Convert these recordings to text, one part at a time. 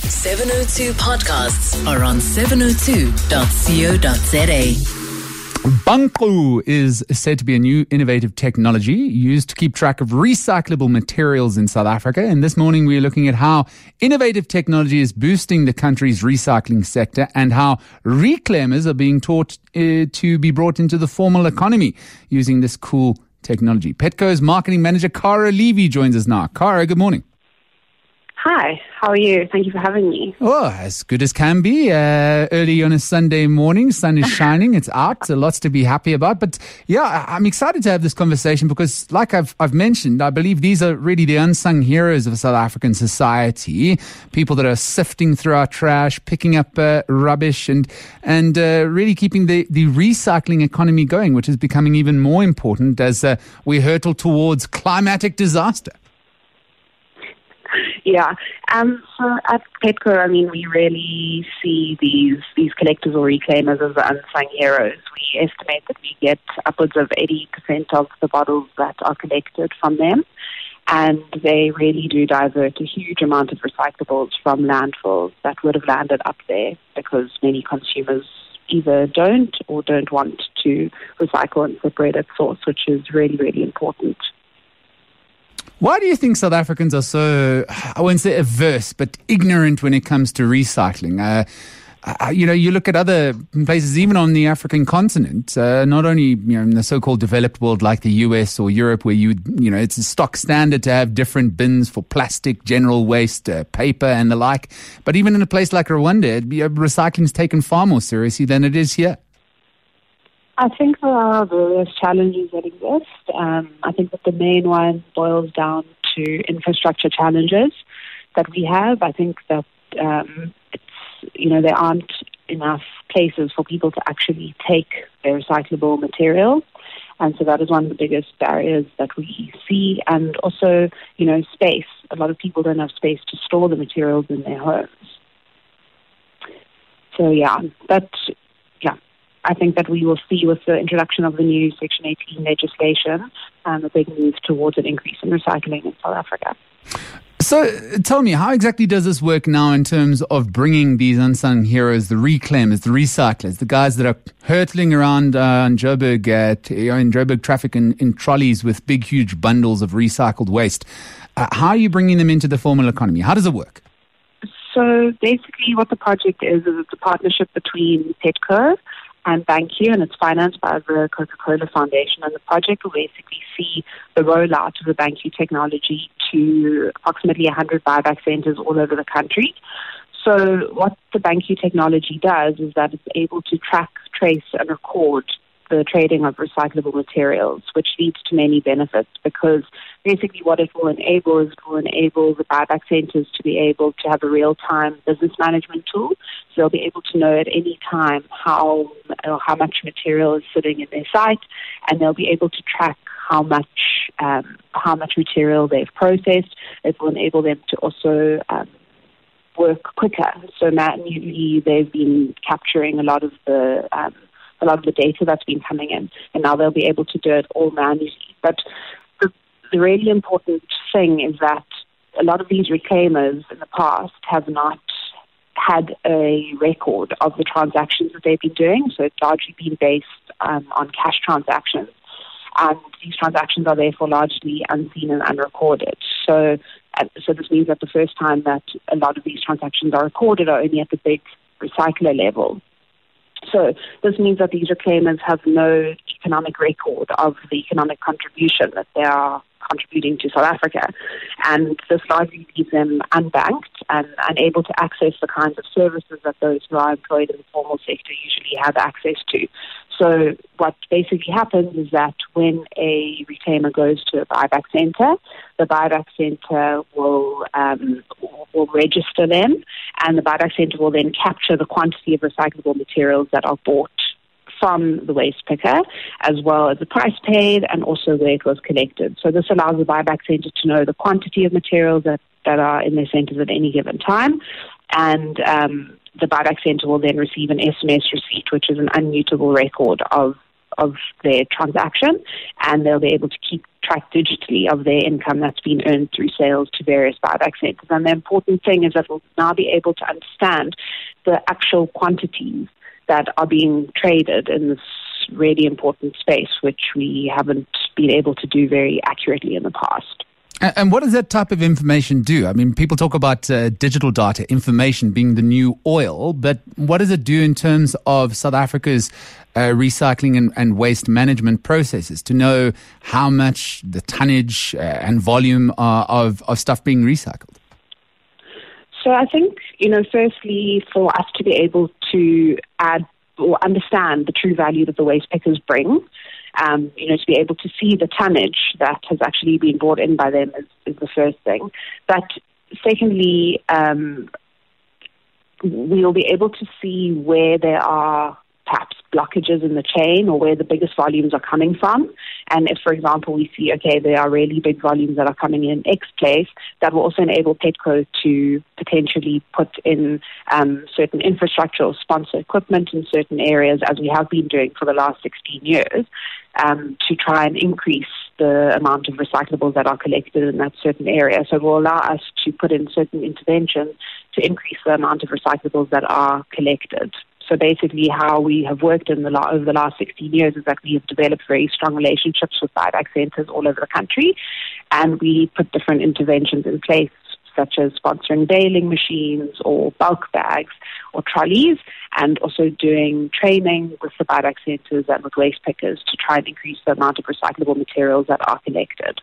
702 podcasts are on 702.co.za. Banqu is said to be a new innovative technology used to keep track of recyclable materials in South Africa. And this morning we're looking at how innovative technology is boosting the country's recycling sector and how reclaimers are being taught to be brought into the formal economy using this cool technology. Petco's marketing manager, Cara Levy, joins us now. Cara, good morning. Hi, how are you? Thank you for having me. Oh, as good as can be. Early on a Sunday morning, sun is shining, it's out, lots to be happy about. But yeah, I'm excited to have this conversation because like I've mentioned, I believe these are really the unsung heroes of South African society. People that are sifting through our trash, picking up rubbish and really keeping the recycling economy going, which is becoming even more important as we hurtle towards climatic disaster. Yeah. So at Petco, we really see these collectors or reclaimers as the unsung heroes. We estimate that we get upwards of 80% of the bottles that are collected from them, and they really do divert a huge amount of recyclables from landfills that would have landed up there because many consumers either don't or don't want to recycle and separate at source, which is really, really important. Why do you think South Africans are so, I won't say averse, but ignorant when it comes to recycling? You look at other places, even on the African continent, not only in the so-called developed world like the US or Europe, where it's a stock standard to have different bins for plastic, general waste, paper, and the like. But even in a place like Rwanda, recycling is taken far more seriously than it is here. I think there are various challenges that exist. I think that the main one boils down to infrastructure challenges that we have. I think that there aren't enough places for people to actually take their recyclable materials. And so that is one of the biggest barriers that we see. And also, space. A lot of people don't have space to store the materials in their homes. So, I think that we will see with the introduction of the new Section 18 legislation a big move towards an increase in recycling in South Africa. So tell me, how exactly does this work now in terms of bringing these unsung heroes, the reclaimers, the recyclers, the guys that are hurtling around in Joburg traffic in trolleys with big, huge bundles of recycled waste? How are you bringing them into the formal economy? How does it work? So basically what the project is it's a partnership between Petco and BanQu, and it's financed by the Coca-Cola Foundation. And the project will basically see the rollout of the BanQu technology to approximately 100 buyback centers all over the country. So what the BanQu technology does is that it's able to track, trace, and record the trading of recyclable materials, which leads to many benefits because basically what it will enable is it will enable the buyback centers to be able to have a real-time business management tool. So they'll be able to know at any time how much material is sitting in their site, and they'll be able to track how much material they've processed. It will enable them to also work quicker. So manually they've been capturing a lot of the data that's been coming in, and now they'll be able to do it all manually. But the really important thing is that a lot of these reclaimers in the past have not had a record of the transactions that they've been doing, so it's largely been based on cash transactions. And these transactions are therefore largely unseen and unrecorded. So this means that the first time that a lot of these transactions are recorded are only at the big recycler level. So this means that these reclaimers have no economic record of the economic contribution that they are contributing to South Africa. And this largely leaves them unbanked and unable to access the kinds of services that those who are employed in the formal sector usually have access to. So what basically happens is that when a reclaimer goes to a buyback center, the buyback center will register them, and the buyback center will then capture the quantity of recyclable materials that are bought from the waste picker, as well as the price paid and also where it was collected. So this allows the buyback center to know the quantity of materials that are in their centers at any given time, and the buyback center will then receive an SMS receipt, which is an unmutable record of of their transaction, and they'll be able to keep track digitally of their income that's been earned through sales to various buyback centres. And the important thing is that we'll now be able to understand the actual quantities that are being traded in this really important space, which we haven't been able to do very accurately in the past. And what does that type of information do? I mean, people talk about digital data, information being the new oil, but what does it do in terms of South Africa's recycling and waste management processes to know how much the tonnage and volume of stuff being recycled? So I think, firstly, for us to be able to add or understand the true value that the waste pickers bring, to be able to see the tonnage that has actually been brought in by them is the first thing. But secondly, we'll be able to see where there are perhaps blockages in the chain or where the biggest volumes are coming from. And if, for example, we see, there are really big volumes that are coming in X place, that will also enable Petco to potentially put in certain infrastructure or sponsor equipment in certain areas, as we have been doing for the last 16 years, to try and increase the amount of recyclables that are collected in that certain area. So it will allow us to put in certain interventions to increase the amount of recyclables that are collected. So basically how we have worked over the last 16 years is that we have developed very strong relationships with buyback centres all over the country, and we put different interventions in place, such as sponsoring baling machines or bulk bags or trolleys, and also doing training with the buyback centres and with waste pickers to try and increase the amount of recyclable materials that are collected.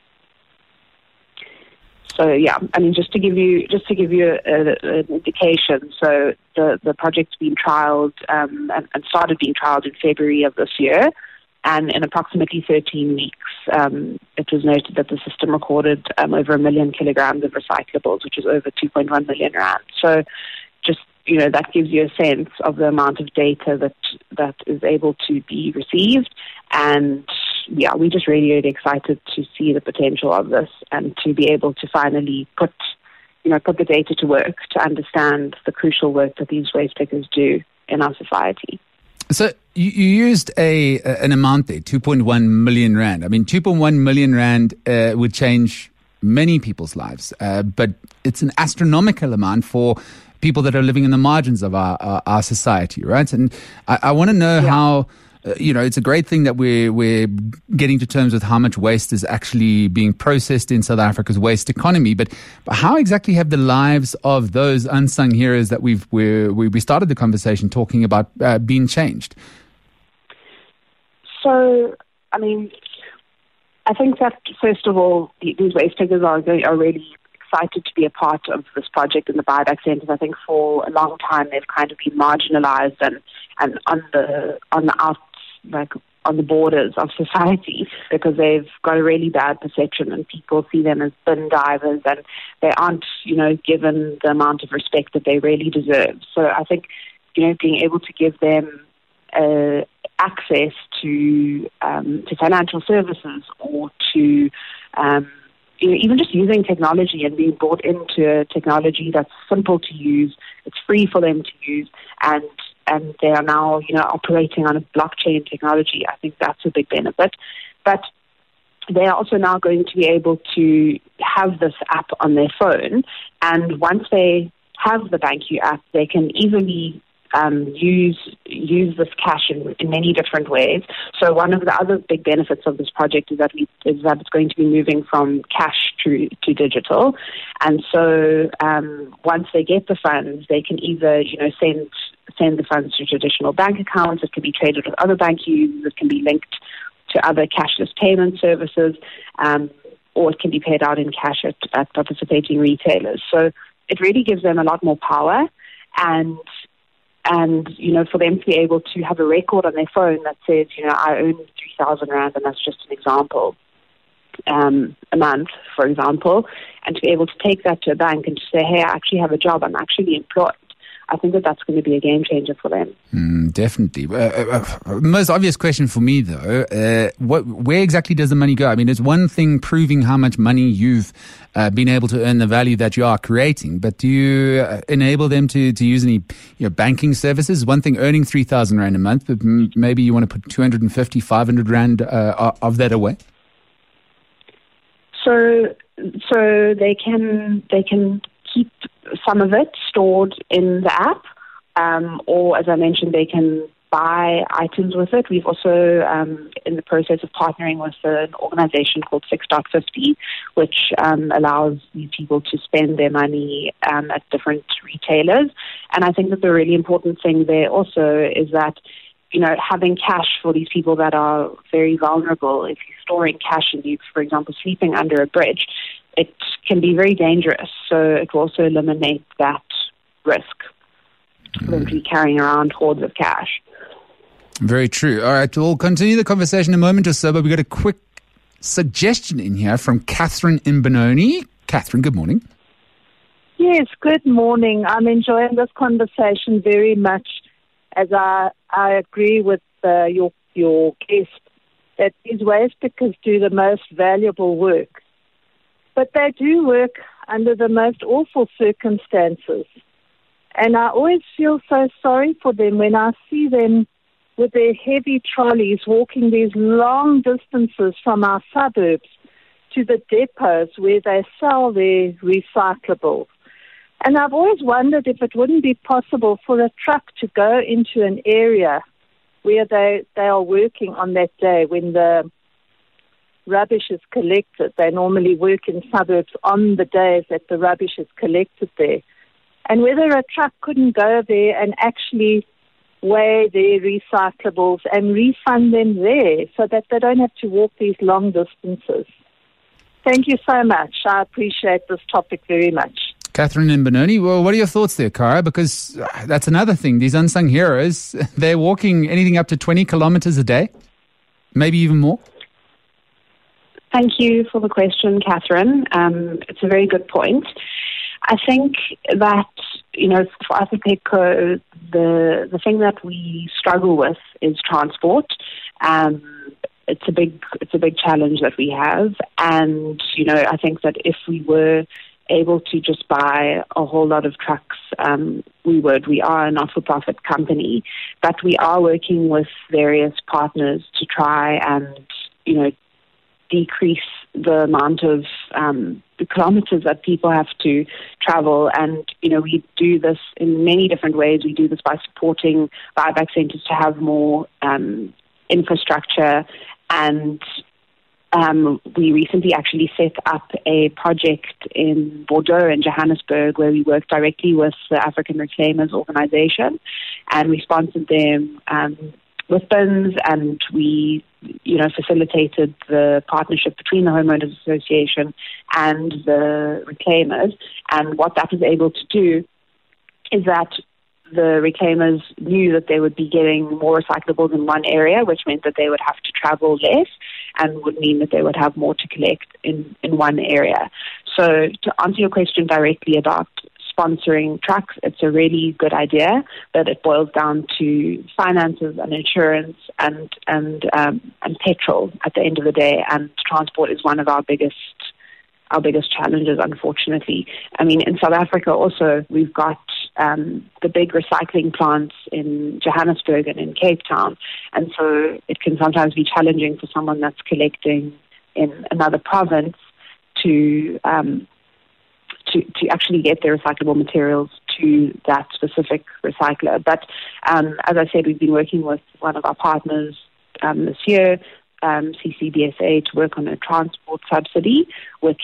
So just to give you an indication, so the project's been trialled and started being trialled in February of this year, and in approximately 13 weeks, it was noted that the system recorded over 1 million kilograms of recyclables, which is over 2.1 million rand. So just that gives you a sense of the amount of data that is able to be received. And we're just really, really excited to see the potential of this and to be able to finally put the data to work to understand the crucial work that these waste pickers do in our society. So you used an amount there, 2.1 million rand. I mean, 2.1 million rand would change many people's lives, but it's an astronomical amount for people that are living in the margins of our society, right? And I want to know how, it's a great thing that we're getting to terms with how much waste is actually being processed in South Africa's waste economy, but how exactly have the lives of those unsung heroes that we started the conversation talking about been changed? So, I think that, first of all, these waste pickers are really excited to be a part of this project in the buyback centres. I think for a long time they've kind of been marginalised and on the borders of society, because they've got a really bad perception and people see them as bin divers, and they aren't, given the amount of respect that they really deserve. So I think, being able to give them access to financial services or to even just using technology and being brought into a technology that's simple to use, it's free for them to use, and they are now, operating on a blockchain technology. I think that's a big benefit. But they are also now going to be able to have this app on their phone, and once they have the BankU app, they can easily use this cash in many different ways. So one of the other big benefits of this project is that it's going to be moving from cash to digital. And so once they get the funds, they can either send the funds to traditional bank accounts. It can be traded with other BankUs. It can be linked to other cashless payment services, or it can be paid out in cash at participating retailers. So it really gives them a lot more power, and for them to be able to have a record on their phone that says, I own 3,000 rand, and that's just an example, a month, for example, and to be able to take that to a bank and to say, hey, I actually have a job, I'm actually employed, I think that that's going to be a game changer for them. Definitely. Most obvious question for me, though, where exactly does the money go? I mean, it's one thing proving how much money you've been able to earn the value that you are creating, but do you enable them to use any banking services? One thing earning 3,000 Rand a month, but maybe you want to put 250, 500 Rand of that away? So they can keep some of it stored in the app, or as I mentioned, they can buy items with it. We've also in the process of partnering with an organization called 6.50, which allows these people to spend their money at different retailers. And I think that the really important thing there also is that, having cash for these people that are very vulnerable, if you're storing cash and you, for example, sleeping under a bridge, it can be very dangerous. So it will also eliminate that risk for them to be carrying around hoards of cash. Very true. All right, we'll continue the conversation in a moment or so, but we've got a quick suggestion in here from Catherine in Benoni. Catherine, good morning. Yes, good morning. I'm enjoying this conversation very much, as I agree with your guest that these waste pickers do the most valuable work. But they do work under the most awful circumstances. And I always feel so sorry for them when I see them with their heavy trolleys walking these long distances from our suburbs to the depots where they sell their recyclables. And I've always wondered if it wouldn't be possible for a truck to go into an area where they are working on that day when the rubbish is collected. They normally work in suburbs on the days that the rubbish is collected there. And whether a truck couldn't go there and actually weigh their recyclables and refund them there so that they don't have to walk these long distances. Thank you so much. I appreciate this topic very much. Catherine and Benoni, well, what are your thoughts there, Cara? Because that's another thing. These unsung heroes, they're walking anything up to 20 kilometers a day, maybe even more. Thank you for the question, Catherine. It's a very good point. I think that, for us at Petco, the thing that we struggle with is transport. It's a big challenge that we have. And, I think that if we were able to just buy a whole lot of trucks, we would. We are a not-for-profit company, but we are working with various partners to try and, decrease the amount of the kilometers that people have to travel. And, we do this in many different ways. We do this by supporting buyback centers to have more infrastructure. And we recently actually set up a project in Bordeaux and Johannesburg where we work directly with the African Reclaimers Organization, and we sponsored them with bins, and we, facilitated the partnership between the Homeowners Association and the reclaimers. And what that was able to do is that the reclaimers knew that they would be getting more recyclables in one area, which meant that they would have to travel less and would mean that they would have more to collect in one area. So to answer your question directly about sponsoring trucks, it's a really good idea, but it boils down to finances and insurance and petrol at the end of the day, and transport is one of our biggest challenges, unfortunately. I mean, in South Africa also, we've got the big recycling plants in Johannesburg and in Cape Town, and so it can sometimes be challenging for someone that's collecting in another province to actually get their recyclable materials to that specific recycler. But as I said, we've been working with one of our partners this year, CCBSA, to work on a transport subsidy, which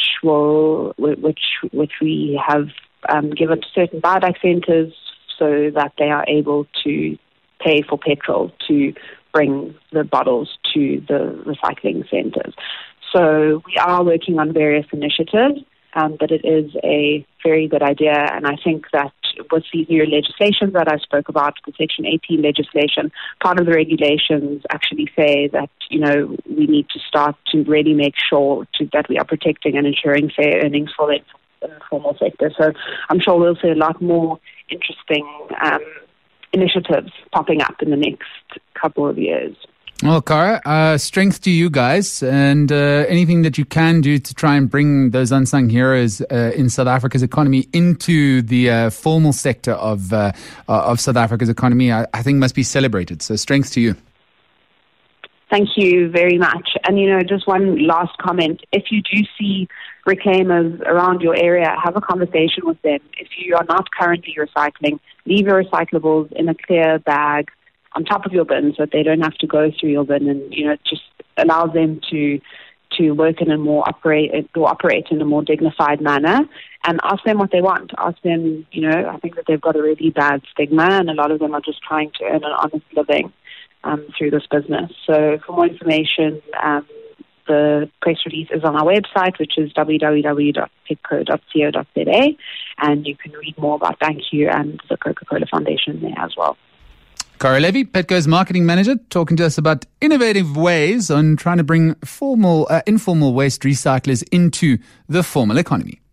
we have given to certain buyback centres so that they are able to pay for petrol to bring the bottles to the recycling centres. So we are working on various initiatives, but it is a very good idea, and I think that with these new legislations that I spoke about, the Section 18 legislation, part of the regulations actually say that, we need to start to really make sure that we are protecting and ensuring fair earnings for the informal sector. So I'm sure we'll see a lot more interesting initiatives popping up in the next couple of years. Well, Cara, strength to you guys, and anything that you can do to try and bring those unsung heroes in South Africa's economy into the formal sector of South Africa's economy, I think must be celebrated. So strength to you. Thank you very much. And, just one last comment. If you do see reclaimers around your area, have a conversation with them. If you are not currently recycling, leave your recyclables in a clear bag on top of your bin so that they don't have to go through your bin, and it just allows them to work in a more operate in a more dignified manner, and ask them what they want. Ask them, I think that they've got a really bad stigma, and a lot of them are just trying to earn an honest living through this business. So for more information, the press release is on our website, which is www.petco.co.za, and you can read more about BankU and the Coca-Cola Foundation there as well. Cara Levy, Petco's marketing manager, talking to us about innovative ways on trying to bring informal waste recyclers into the formal economy.